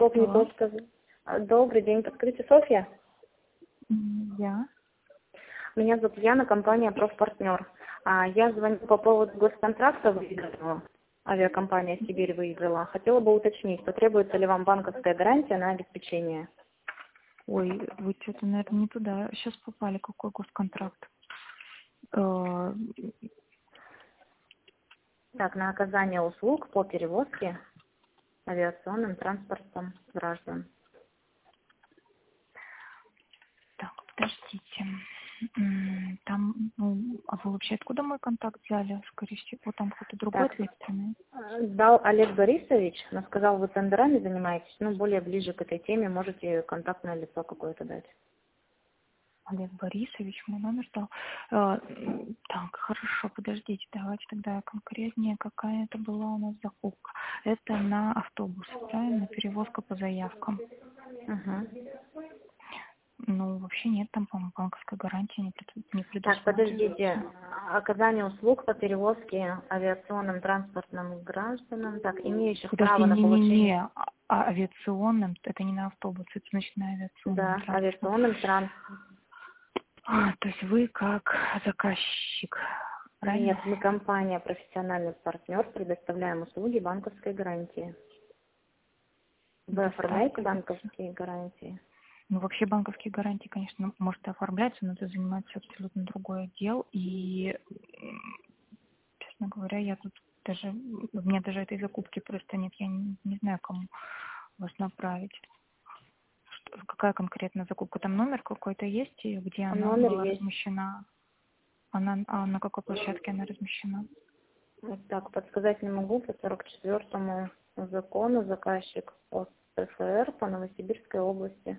Алло. Добрый день, подскажите, Софья? Я. Меня зовут Яна, компания «Профпартнер». Я звоню по поводу госконтракта выигранного. Авиакомпания «Сибирь» выиграла. Хотела бы уточнить, потребуется ли вам банковская гарантия на обеспечение? Ой, вы что-то, наверное, не туда. Сейчас попали. Какой госконтракт? Так, на оказание услуг по перевозке авиационным транспортом граждан. Так, подождите. Там, а вы вообще откуда мой контакт взяли? Скорее всего, там кто-то другой Так, ответственный. дал Олег Борисович, но сказал, вы тендерами занимаетесь, более ближе к этой теме можете контактное лицо какое-то дать. Олег Борисович, мой номер дал. Так, хорошо, подождите, давайте тогда конкретнее, какая это была у нас закупка. Это на автобус, правильно? Перевозка по заявкам. Угу. Ну, вообще нет, там, по-моему, банковской гарантии не Так, предусматривается. подождите. Оказание услуг по перевозке авиационным транспортным гражданам, так, имеющих Подожди, право на получение... не-не-не, авиационным, это не на автобус, это значит на авиационном Да, транспорте. авиационным транспортом. То есть вы как заказчик, правильно? Нет, мы компания «Профессиональный партнер», предоставляем услуги банковской гарантии. Вы оформляете Доставка. банковские гарантии? Ну, вообще банковские гарантии, конечно, может и оформляться, но это занимается абсолютно другой отдел. И, честно говоря, я тут даже, у меня даже этой закупки просто нет, я не знаю, кому вас направить. Какая конкретно закупка? Там номер какой-то есть, и где она Номер была есть. размещена? На какой площадке она размещена? Вот так, подсказать не могу. По 44-му закону заказчик от ПФР по Новосибирской области.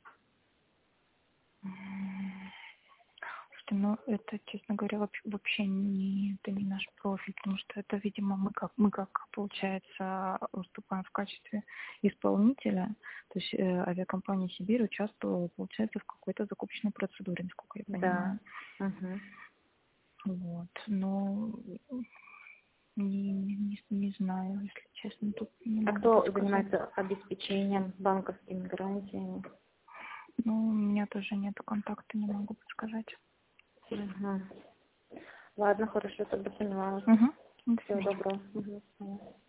Слушайте, ну это, честно говоря, вообще это не наш профиль, потому что это, видимо, мы как получается, выступаем в качестве исполнителя, то есть авиакомпания «Сибирь» участвовала, получается, в какой-то закупочной процедуре, насколько я Да. понимаю. Угу. Вот, но не знаю, если честно, тут не А могу кто подсказать. занимается обеспечением банковскими гарантиями? Ну, у меня тоже нет контакта, не могу подсказать. Угу. Ладно, хорошо, тогда поняла. Угу. До Всего свидания. доброго. Угу.